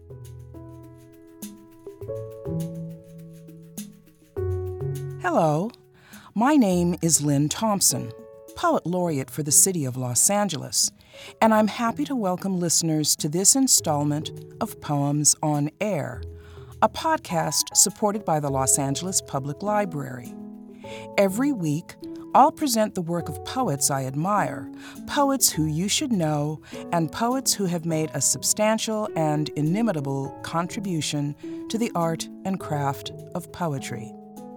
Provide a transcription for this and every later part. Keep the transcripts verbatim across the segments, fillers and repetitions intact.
Hello, my name is Lynn Thompson, Poet Laureate for the City of Los Angeles, and I'm happy to welcome listeners to this installment of Poems on Air, a podcast supported by the Los Angeles Public Library. Every week, I'll present the work of poets I admire, poets who you should know, and poets who have made a substantial and inimitable contribution to the art and craft of poetry.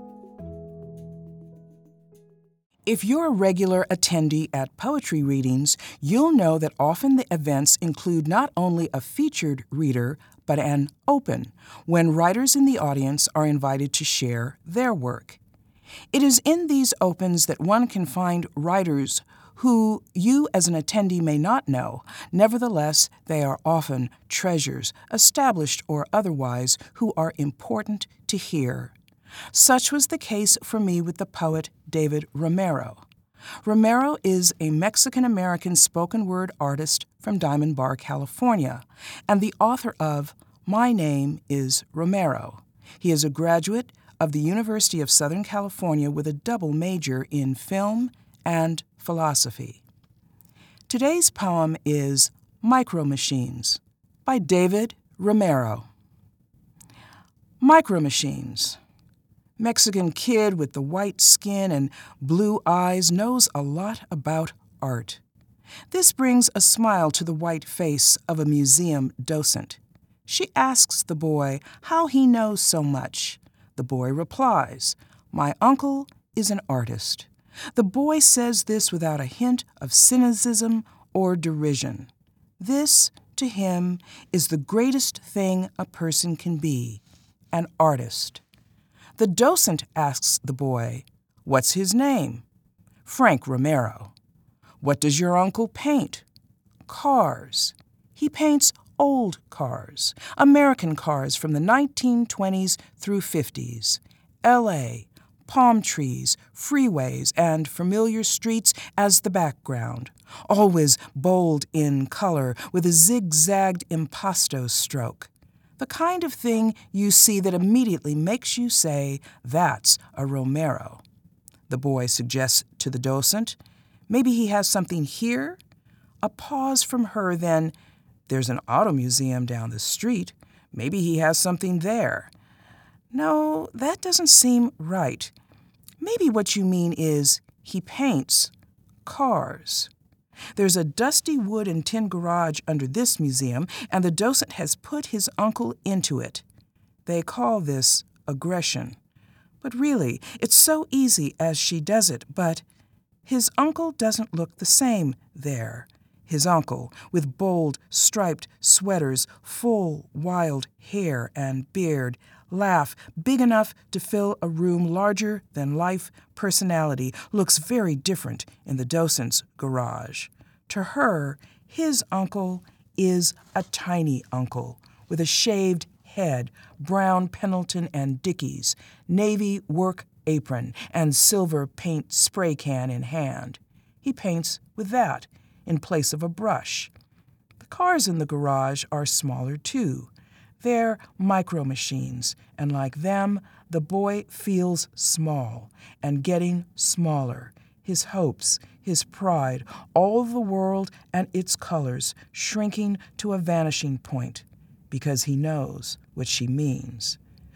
If you're a regular attendee at poetry readings, you'll know that often the events include not only a featured reader, but an open, when writers in the audience are invited to share their work. It is in these opens that one can find writers who you as an attendee may not know. Nevertheless, they are often treasures, established or otherwise, who are important to hear. Such was the case for me with the poet David Romero. Romero is a Mexican-American spoken word artist from Diamond Bar, California, and the author of My Name is Romero. He is a graduate of the University of Southern California with a double major in film and philosophy. Today's poem is Micro Machines by David Romero. Micro Machines. Mexican kid with the white skin and blue eyes knows a lot about art. This brings a smile to the white face of a museum docent. She asks the boy how he knows so much. The boy replies, "My uncle is an artist." The boy says this without a hint of cynicism or derision. This, to him, is the greatest thing a person can be, an artist. The docent asks the boy, "What's his name?" "Frank Romero." "What does your uncle paint?" "Cars." He paints old cars, American cars from the nineteen twenties through fifties, L A, palm trees, freeways, and familiar streets as the background, always bold in color with a zigzagged impasto stroke. The kind of thing you see that immediately makes you say, "That's a Romero." The boy suggests to the docent, "Maybe he has something here?" A pause from her, then, "There's an auto museum down the street. Maybe he has something there." "No, that doesn't seem right. Maybe what you mean is he paints cars." There's a dusty wood and tin garage under this museum, and the docent has put his uncle into it. They call this aggression. But really, it's so easy as she does it, but his uncle doesn't look the same there. His uncle, with bold, striped sweaters, full, wild hair and beard, laugh big enough to fill a room larger than life personality, looks very different in the docent's garage. To her, his uncle is a tiny uncle with a shaved head, brown Pendleton and Dickies, navy work apron, and silver paint spray can in hand. He paints with that in place of a brush. The cars in the garage are smaller too. They're micro machines, and like them, the boy feels small and getting smaller. His hopes, his pride, all the world and its colors shrinking to a vanishing point, because he knows what she means.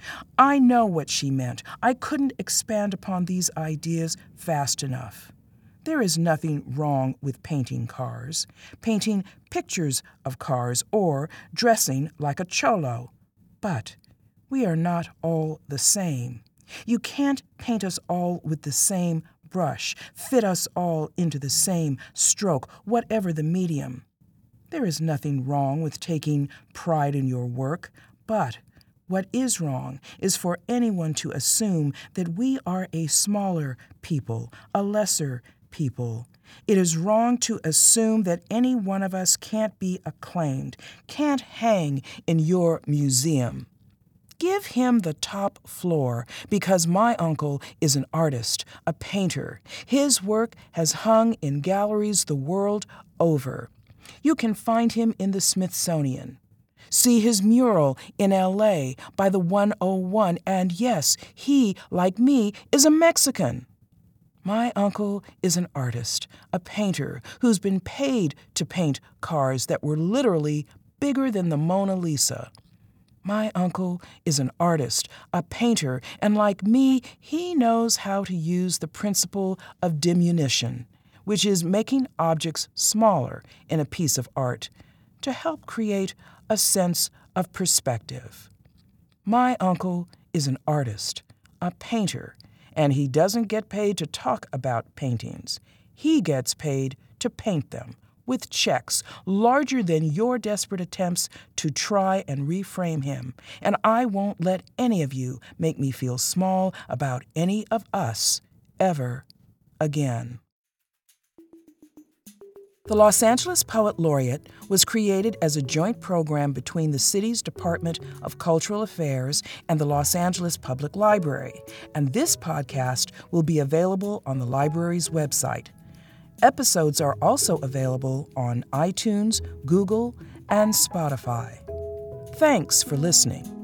I know what she meant. I couldn't expand upon these ideas fast enough. There is nothing wrong with painting cars, painting pictures of cars, or dressing like a cholo. But we are not all the same. You can't paint us all with the same brush, fit us all into the same stroke, whatever the medium. There is nothing wrong with taking pride in your work, but what is wrong is for anyone to assume that we are a smaller people, a lesser people. It is wrong to assume that any one of us can't be acclaimed, can't hang in your museum. Give him the top floor, because my uncle is an artist, a painter. His work has hung in galleries the world over. You can find him in the Smithsonian. See his mural in L A by the one oh one, and yes, he, like me, is a Mexican. My uncle is an artist, a painter who's been paid to paint cars that were literally bigger than the Mona Lisa. My uncle is an artist, a painter, and like me, he knows how to use the principle of diminution, which is making objects smaller in a piece of art, to help create a sense of perspective. My uncle is an artist, a painter, and he doesn't get paid to talk about paintings. He gets paid to paint them with checks larger than your desperate attempts to try and reframe him, and I won't let any of you make me feel small about any of us ever again. The Los Angeles Poet Laureate was created as a joint program between the city's Department of Cultural Affairs and the Los Angeles Public Library, and this podcast will be available on the library's website. Episodes are also available on iTunes, Google, and Spotify. Thanks for listening.